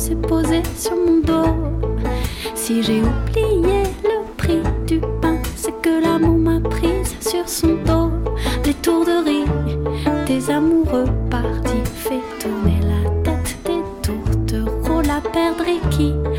s'est posé sur mon dos. Si j'ai oublié le prix du pain, c'est que l'amour m'a prise sur son dos. Des tourderies, des amoureux partis, fait tourner la tête des tourtereaux. La perdre et qui